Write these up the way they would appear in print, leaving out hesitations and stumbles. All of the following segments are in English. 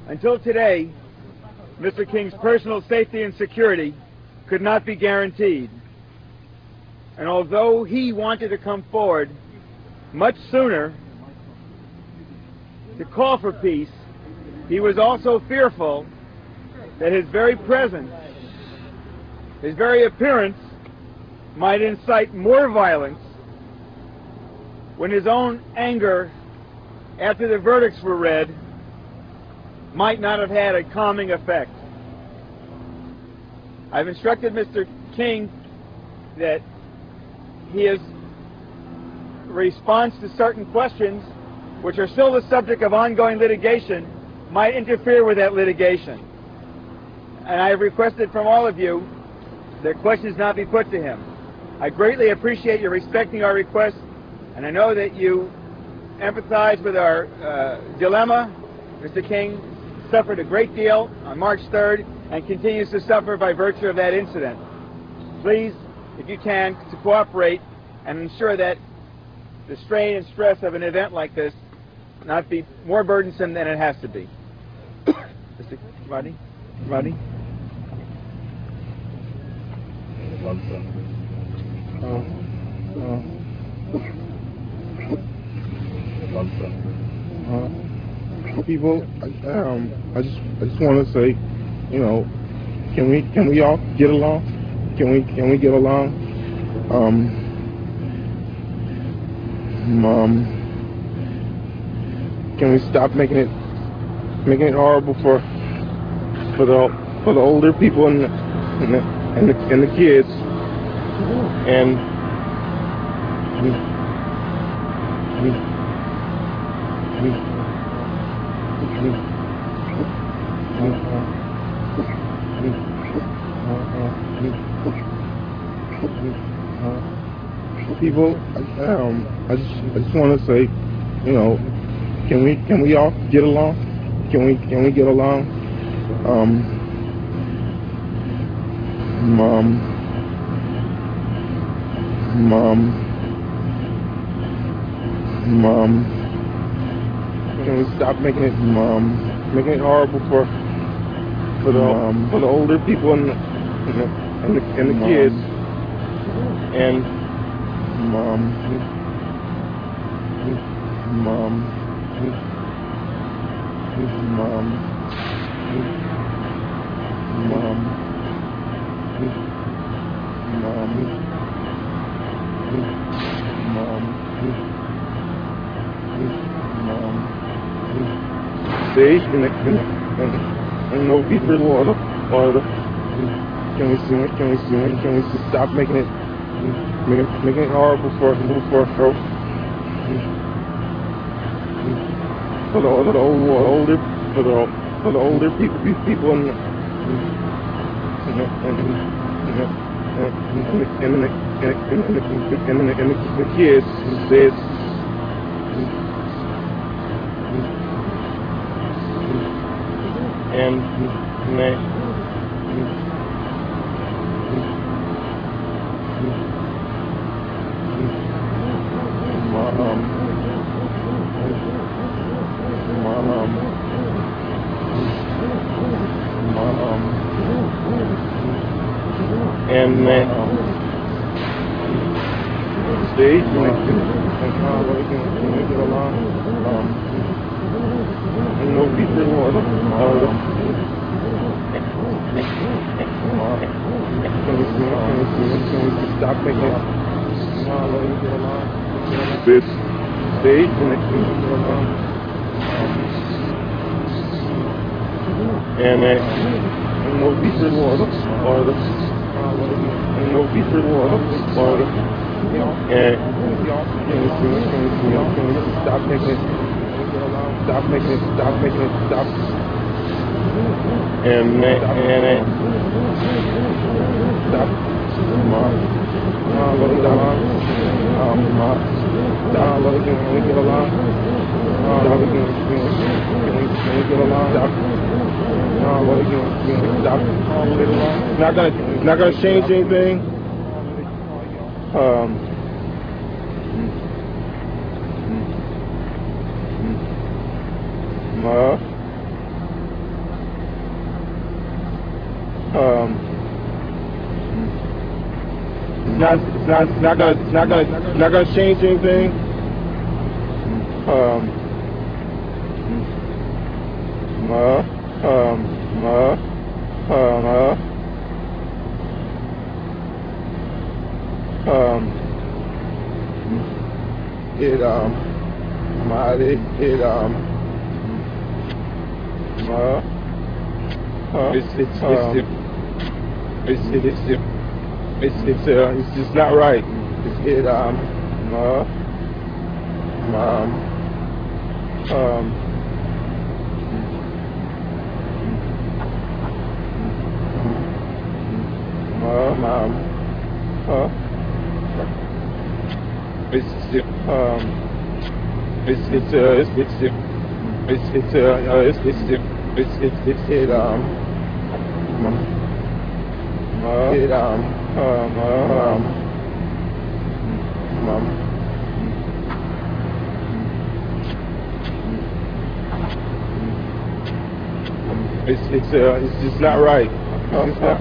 Until today, Mr. King's personal safety and security could not be guaranteed. And although he wanted to come forward much sooner to call for peace, he was also fearful that his very presence, his very appearance, might incite more violence when his own anger after the verdicts were read might not have had a calming effect. I've instructed Mr. King that his response to certain questions, which are still the subject of ongoing litigation, might interfere with that litigation. And I have requested from all of you that questions not be put to him. I greatly appreciate your respecting our request, and I know that you empathize with our dilemma. Mr. King suffered a great deal on March 3rd and continues to suffer by virtue of that incident. Please, if you can, to cooperate and ensure that the strain and stress of an event like this not be more burdensome than it has to be. Mr. Rodney? Rodney? People, I just want to say, you know, can we all get along? Can we get along? Can we stop making it horrible for the older people and the kids and people, I just want to say, you know, can we all get along? Can we get along? Can we stop making it horrible for the older people and the kids and mom stage and no people or the can we stop making it horrible for the older people and the kids says and stage and get along and no people or can we stop making it this stage and get along and no people or no people or and can we stop making it and stop not gonna change anything. It's not gonna change anything. It's just not right. It's just not right. It's not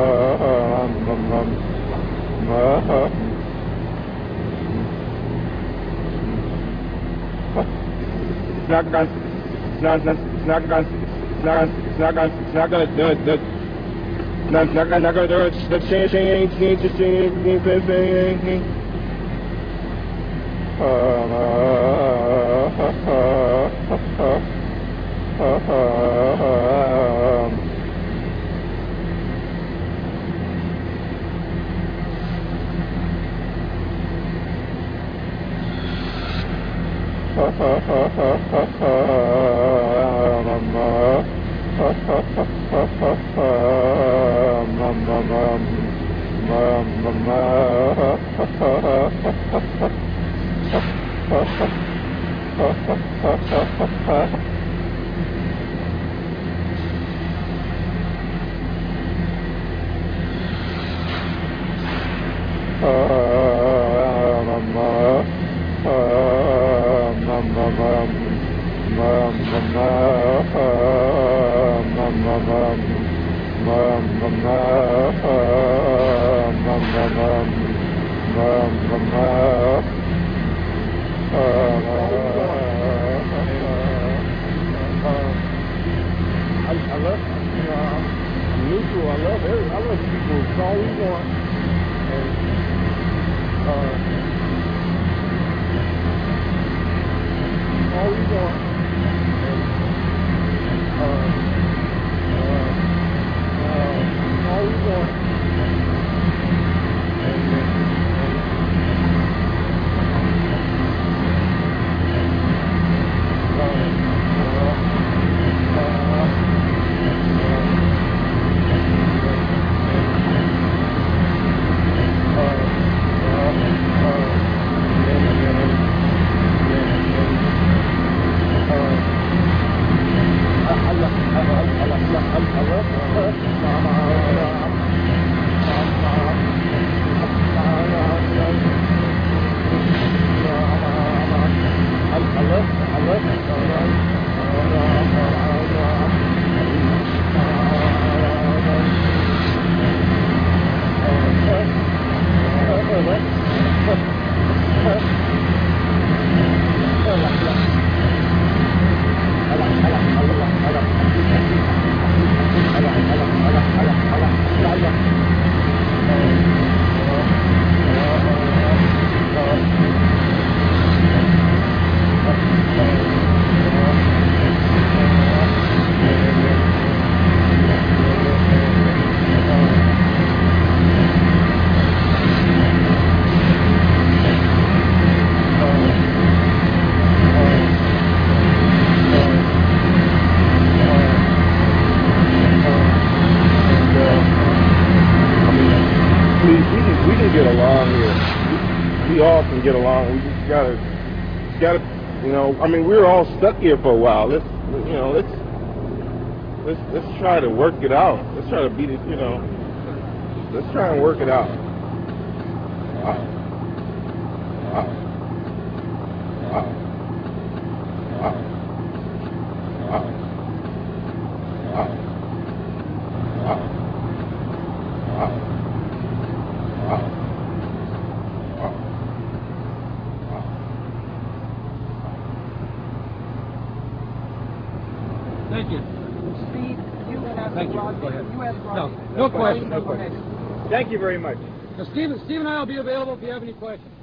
get along. We just gotta, you know. I mean, we're all stuck here for a while. Let's try to work it out. Let's try to beat it. You know, let's try and work it out. Thank you. Steve, you have Thank you. Rodney. Go ahead. You have Rodney. No question. Thank you very much. Now, Steve and I will be available if you have any questions.